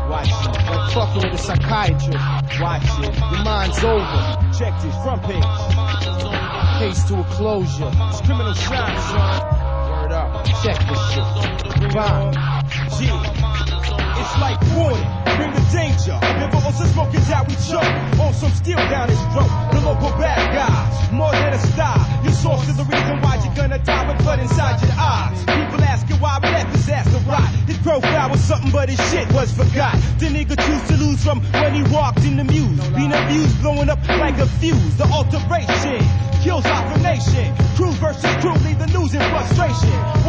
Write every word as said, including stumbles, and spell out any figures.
Watch it. Like fucking with a psychiatrist. Watch it. Your mind's over. Check this front page. Case to a closure. It's criminal shine, son. Word up. Check this shit. Bang. Yeah. It's like warning. Bring the danger. Never also smoking out we choke. On some steel down his throat. The local bad guys. More than a star. Your source is the reason why you're gonna die with blood inside your eyes. People asking why we left his ass to rot. His profile was something but his shit was forgot. The nigga choose to lose from when he walked in the muse. Being abused, blowing up like a fuse. The alteration kills our nation. Crew versus crew, leave the news in frustration.